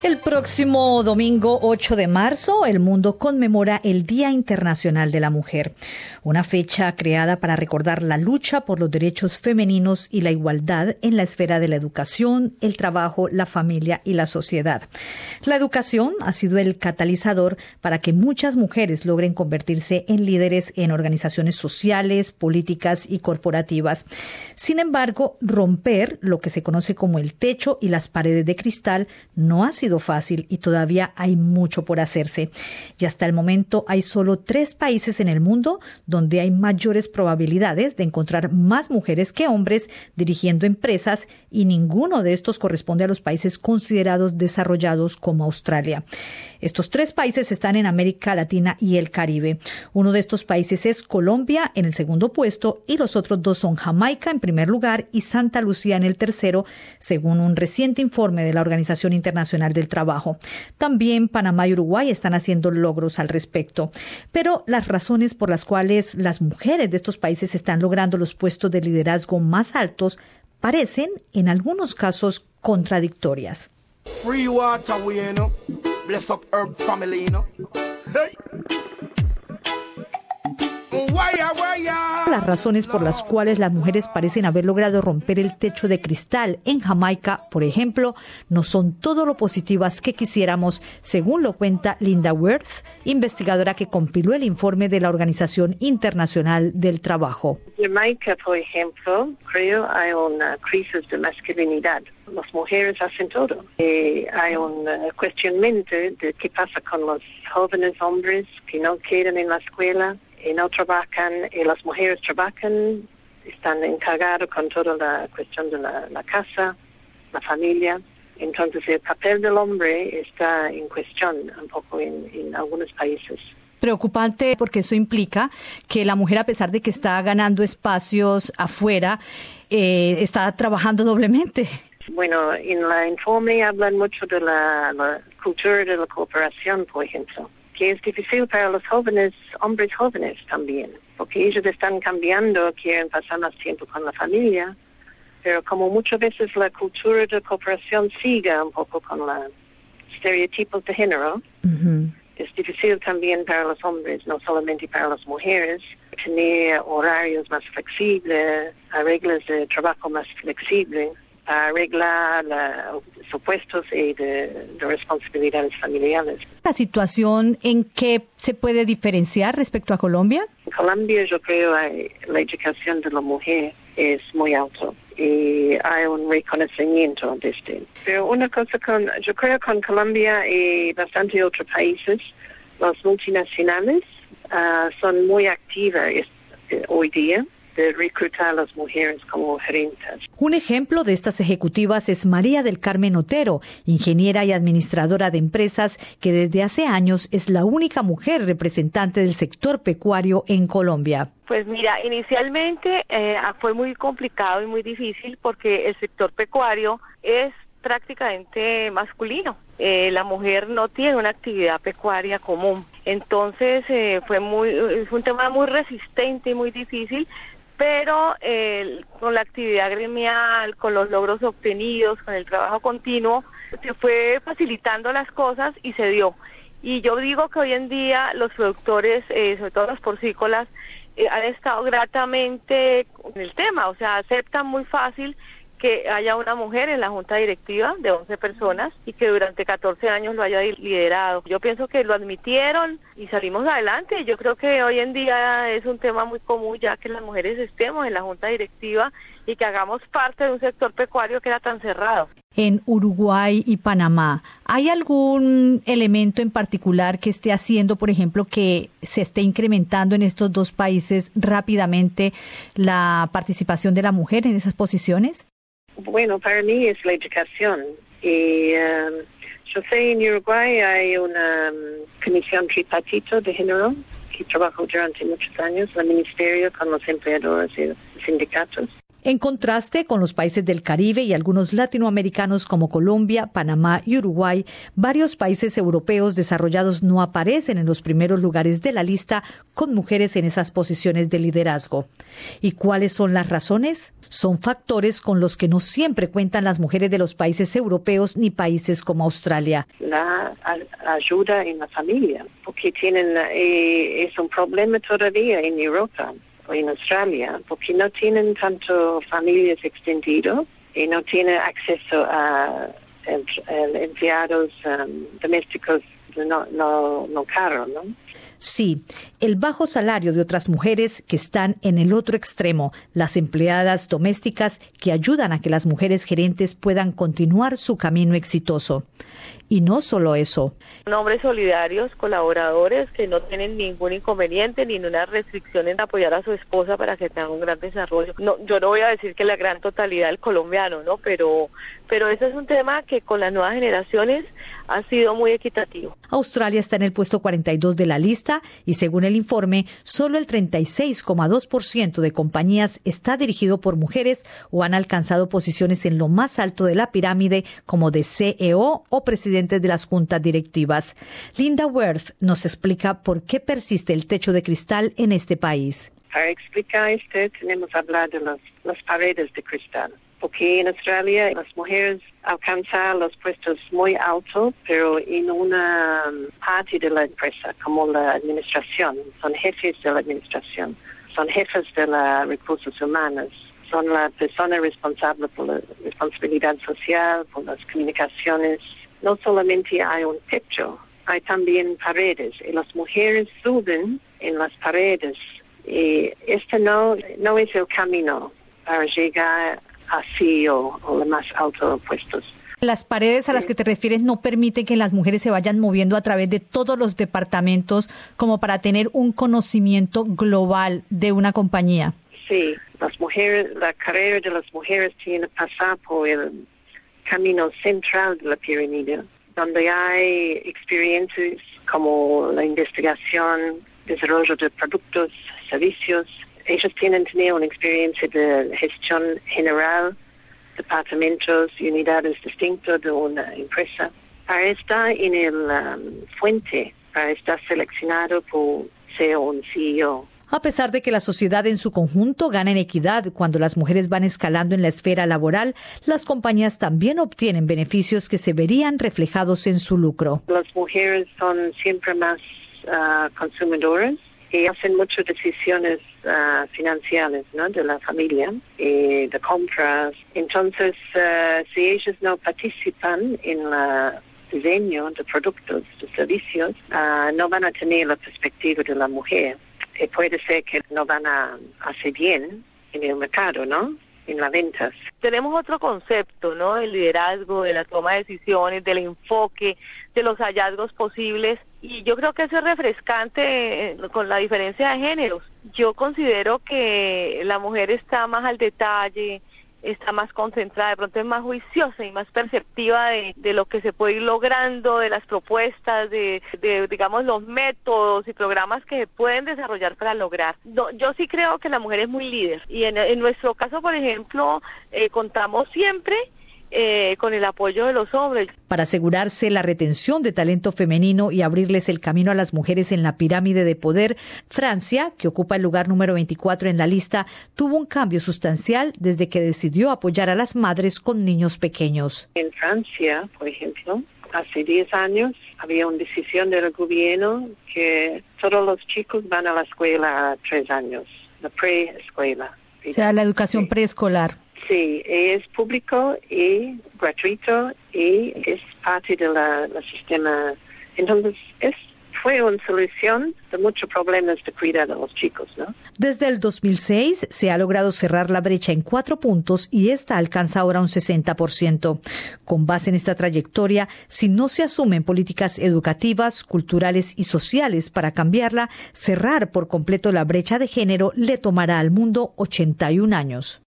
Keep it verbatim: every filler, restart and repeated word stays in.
El próximo domingo ocho de marzo, el mundo conmemora el Día Internacional de la Mujer, una fecha creada para recordar la lucha por los derechos femeninos y la igualdad en la esfera de la educación, el trabajo, la familia y la sociedad. La educación ha sido el catalizador para que muchas mujeres logren convertirse en líderes en organizaciones sociales, políticas y corporativas. Sin embargo, romper lo que se conoce como el techo y las paredes de cristal no ha sido fácil y todavía hay mucho por hacerse. Y hasta el momento hay solo tres países en el mundo donde hay mayores probabilidades de encontrar más mujeres que hombres dirigiendo empresas, y ninguno de estos corresponde a los países considerados desarrollados como Australia. Estos tres países están en América Latina y el Caribe. Uno de estos países es Colombia en el segundo puesto y los otros dos son Jamaica en primer lugar y Santa Lucía en el tercero, según un reciente informe de la Organización Internacional del Trabajo. También Panamá y Uruguay están haciendo logros al respecto. Pero las razones por las cuales las mujeres de estos países están logrando los puestos de liderazgo más altos parecen, en algunos casos, contradictorias. Free water, we, you know. Bless up herb family, you know. Hey. Las razones por las cuales las mujeres parecen haber logrado romper el techo de cristal en Jamaica, por ejemplo, no son todo lo positivas que quisiéramos, según lo cuenta Linda Worth, investigadora que compiló el informe de la Organización Internacional del Trabajo. Jamaica, por ejemplo, creo hay una crisis de masculinidad. Las mujeres hacen todo. Eh, hay un uh, cuestionamiento de qué pasa con los jóvenes hombres que no quedan en la escuela y no trabajan, y las mujeres trabajan, están encargadas con toda la cuestión de la, la casa, la familia. Entonces el papel del hombre está en cuestión un poco en, en algunos países. Preocupante porque eso implica que la mujer, a pesar de que está ganando espacios afuera, eh, está trabajando doblemente. Bueno, en el informe hablan mucho de la, la cultura de la cooperación, por ejemplo, que es difícil para los jóvenes, hombres jóvenes también, porque ellos están cambiando, quieren pasar más tiempo con la familia, pero como muchas veces la cultura de cooperación sigue un poco con los estereotipos de género, uh-huh. Es difícil también para los hombres, no solamente para las mujeres, tener horarios más flexibles, reglas de trabajo más flexibles, arreglar los supuestos y de, de responsabilidades familiares. ¿La situación en qué se puede diferenciar respecto a Colombia? En Colombia yo creo que la educación de la mujer es muy alta y hay un reconocimiento de este. Pero una cosa con, yo creo que con Colombia y bastante otros países, las multinacionales uh, son muy activas este, hoy día, de reclutar a las mujeres como gerentes. Un ejemplo de estas ejecutivas es María del Carmen Otero, ingeniera y administradora de empresas, que desde hace años es la única mujer representante del sector pecuario en Colombia. Pues mira, inicialmente eh, fue muy complicado y muy difícil porque el sector pecuario es prácticamente masculino. Eh, la mujer no tiene una actividad pecuaria común. Entonces eh, fue muy, fue un tema muy resistente y muy difícil. Pero eh, con la actividad gremial, con los logros obtenidos, con el trabajo continuo, se fue facilitando las cosas y se dio. Y yo digo que hoy en día los productores, eh, sobre todo los porcícolas, eh, han estado gratamente con el tema, o sea, aceptan muy fácil que haya una mujer en la junta directiva de once personas y que durante catorce años lo haya liderado. Yo pienso que lo admitieron y salimos adelante. Yo creo que hoy en día es un tema muy común ya que las mujeres estemos en la junta directiva y que hagamos parte de un sector pecuario que era tan cerrado. En Uruguay y Panamá, ¿hay algún elemento en particular que esté haciendo, por ejemplo, que se esté incrementando en estos dos países rápidamente la participación de la mujer en esas posiciones? Bueno, para mí es la educación. Y um, yo sé en Uruguay hay una um, comisión tripartita de género que trabajó durante muchos años, el ministerio con los empleadores y los sindicatos. En contraste con los países del Caribe y algunos latinoamericanos como Colombia, Panamá y Uruguay, varios países europeos desarrollados no aparecen en los primeros lugares de la lista con mujeres en esas posiciones de liderazgo. ¿Y cuáles son las razones? Son factores con los que no siempre cuentan las mujeres de los países europeos ni países como Australia. La a, ayuda en la familia, porque tienen eh, es un problema todavía en Europa o en Australia, porque no tienen tanto familias extendidas y no tienen acceso a, a, a empleados um, domésticos no, no, no caros, ¿no? Sí, el bajo salario de otras mujeres que están en el otro extremo, las empleadas domésticas que ayudan a que las mujeres gerentes puedan continuar su camino exitoso. Y no solo eso. Son hombres solidarios, colaboradores, que no tienen ningún inconveniente ni ninguna restricción en apoyar a su esposa para que tenga un gran desarrollo. No, yo no voy a decir que la gran totalidad del colombiano, ¿no? Pero, pero ese es un tema que con las nuevas generaciones ha sido muy equitativo. Australia está en el puesto cuarenta y dos de la lista y según el informe, solo el treinta y seis coma dos por ciento de compañías está dirigido por mujeres o han alcanzado posiciones en lo más alto de la pirámide como de C E O o presidentes de las juntas directivas. Linda Worth nos explica por qué persiste el techo de cristal en este país. Para explicar esto, tenemos que hablar de los, las paredes de cristal. Porque en Australia las mujeres alcanzan los puestos muy altos, pero en una parte de la empresa, como la administración, son jefes de la administración, son jefes de los recursos humanos, son la persona responsable por la responsabilidad social, por las comunicaciones. No solamente hay un techo, hay también paredes, y las mujeres suben en las paredes. Y este no, no es el camino para llegar así o, o los más altos puestos. Las paredes a las que te refieres no permiten que las mujeres se vayan moviendo a través de todos los departamentos como para tener un conocimiento global de una compañía. Sí, las mujeres, la carrera de las mujeres tiene que pasar por el camino central de la pirámide, donde hay experiencias como la investigación, desarrollo de productos, servicios. Ellos tienen que tener una experiencia de gestión general, departamentos y unidades distintas de una empresa. Para estar en el um, fuente, para estar seleccionado por ser un C E O. A pesar de que la sociedad en su conjunto gana en equidad cuando las mujeres van escalando en la esfera laboral, las compañías también obtienen beneficios que se verían reflejados en su lucro. Las mujeres son siempre más uh, consumidoras y hacen muchas decisiones uh, financieras, ¿no? De la familia, y de compras. Entonces, uh, si ellos no participan en el diseño de productos, de servicios, uh, no van a tener la perspectiva de la mujer. Y puede ser que no van a hacer bien en el mercado, ¿no? En las ventas. Tenemos otro concepto, ¿no? El liderazgo, de la toma de decisiones, del enfoque, de los hallazgos posibles. Y yo creo que eso es refrescante con la diferencia de géneros. Yo considero que la mujer está más al detalle, está más concentrada, de pronto es más juiciosa y más perceptiva de, de lo que se puede ir logrando, de las propuestas, de, de digamos los métodos y programas que se pueden desarrollar para lograr. No, yo sí creo que la mujer es muy líder y en, en nuestro caso, por ejemplo, eh, contamos siempre Eh, con el apoyo de los hombres. Para asegurarse la retención de talento femenino y abrirles el camino a las mujeres en la pirámide de poder, Francia, que ocupa el lugar número veinticuatro en la lista, tuvo un cambio sustancial desde que decidió apoyar a las madres con niños pequeños. En Francia, por ejemplo, hace diez años había una decisión del gobierno que todos los chicos van a la escuela a tres años, la preescuela. O sea, la educación sí. preescolar. Sí, es público y gratuito y es parte del sistema. Entonces, es, fue una solución de muchos problemas de cuidar de los chicos, ¿no? Desde el dos mil seis se ha logrado cerrar la brecha en cuatro puntos y esta alcanza ahora un sesenta por ciento. Con base en esta trayectoria, si no se asumen políticas educativas, culturales y sociales para cambiarla, cerrar por completo la brecha de género le tomará al mundo ochenta y un años.